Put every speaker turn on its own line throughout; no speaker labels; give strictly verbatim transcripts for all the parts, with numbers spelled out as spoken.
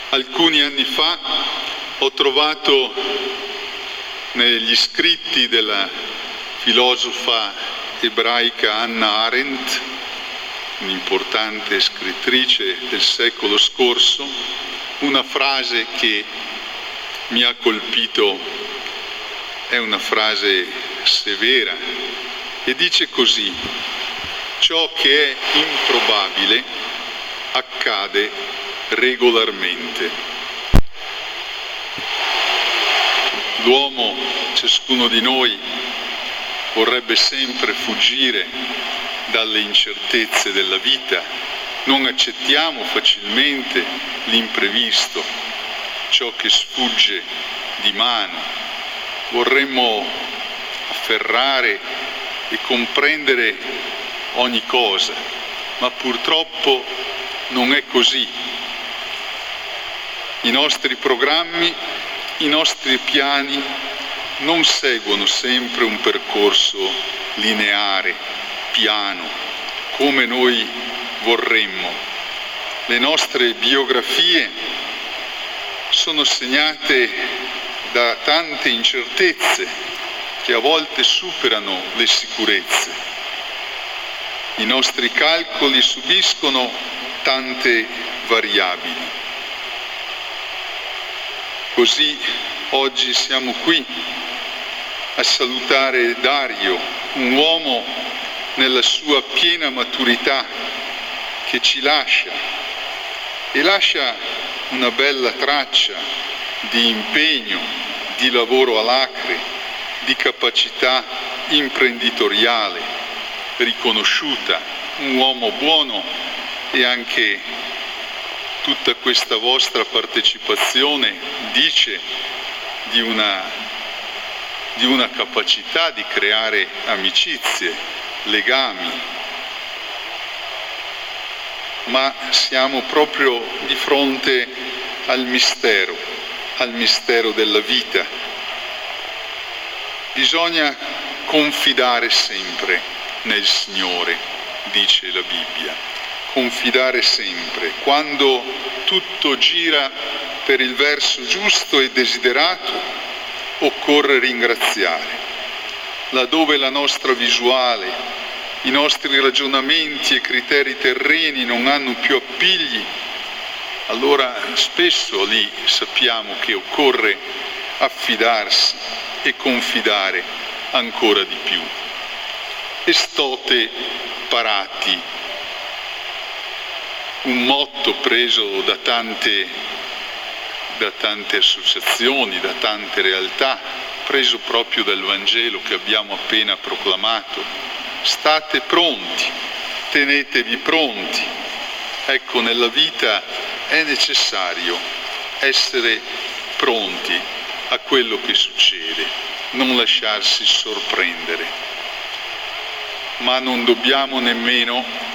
Alcuni anni fa ho trovato negli scritti della filosofa ebraica Hannah Arendt, un'importante scrittrice del secolo scorso, una frase che mi ha colpito, è una frase severa, e dice così: ciò che è improbabile accade regolarmente. L'uomo, ciascuno di noi, vorrebbe sempre fuggire dalle incertezze della vita, non accettiamo facilmente l'imprevisto, ciò che sfugge di mano. Vorremmo afferrare e comprendere ogni cosa, ma purtroppo non è così. I nostri programmi, i nostri piani non seguono sempre un percorso lineare, piano, come noi vorremmo. Le nostre biografie sono segnate da tante incertezze che a volte superano le sicurezze. I nostri calcoli subiscono tante variabili. Così oggi siamo qui a salutare Dario, un uomo nella sua piena maturità che ci lascia e lascia una bella traccia di impegno, di lavoro alacre, di capacità imprenditoriale riconosciuta, un uomo buono, e anche tutta questa vostra partecipazione dice di una, di una capacità di creare amicizie, legami, ma siamo proprio di fronte al mistero, al mistero della vita. Bisogna confidare sempre nel Signore, dice la Bibbia. Confidare sempre. Quando tutto gira per il verso giusto e desiderato, occorre ringraziare. Laddove la nostra visuale, i nostri ragionamenti e criteri terreni non hanno più appigli, allora spesso lì sappiamo che occorre affidarsi e confidare ancora di più. Estote parati, un motto preso da tante, da tante associazioni, da tante realtà, preso proprio dal Vangelo che abbiamo appena proclamato. State pronti, tenetevi pronti. Ecco, nella vita è necessario essere pronti a quello che succede, non lasciarsi sorprendere. Ma non dobbiamo nemmeno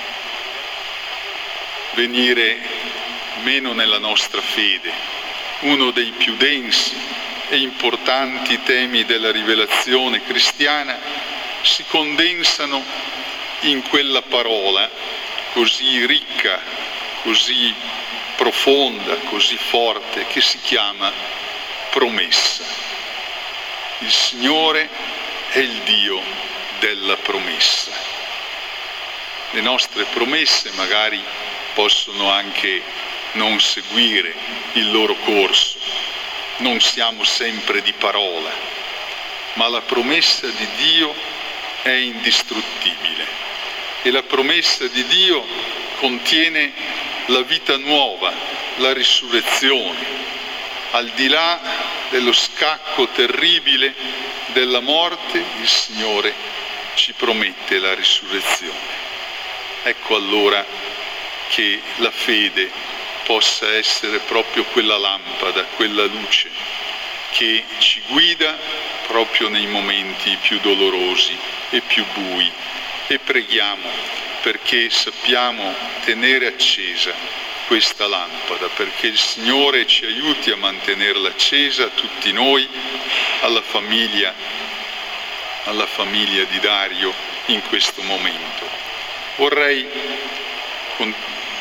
venire meno nella nostra fede. Uno dei più densi e importanti temi della rivelazione cristiana si condensano in quella parola così ricca, così profonda, così forte, che si chiama promessa. Il Signore è il Dio della promessa. Le nostre promesse magari possono anche non seguire il loro corso, non siamo sempre di parola, ma la promessa di Dio è indistruttibile e la promessa di Dio contiene la vita nuova, la risurrezione, al di là dello scacco terribile della morte. Il Signore ci promette la risurrezione. Ecco allora che la fede possa essere proprio quella lampada, quella luce che ci guida proprio nei momenti più dolorosi e più bui, e preghiamo perché sappiamo tenere accesa questa lampada, perché il Signore ci aiuti a mantenerla accesa, tutti noi, alla famiglia, alla famiglia di Dario in questo momento. Vorrei con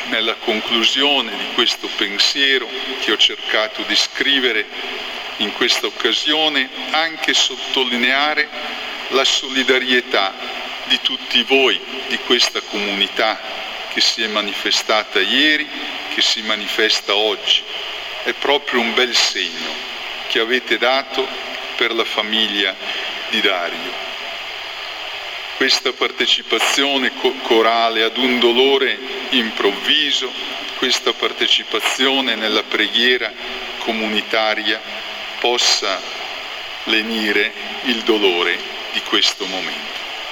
nella conclusione di questo pensiero che ho cercato di scrivere in questa occasione, anche sottolineare la solidarietà di tutti voi, di questa comunità che si è manifestata ieri, che si manifesta oggi. È proprio un bel segno che avete dato per la famiglia di Dario. Questa partecipazione corale ad un dolore improvviso, questa partecipazione nella preghiera comunitaria possa lenire il dolore di questo momento.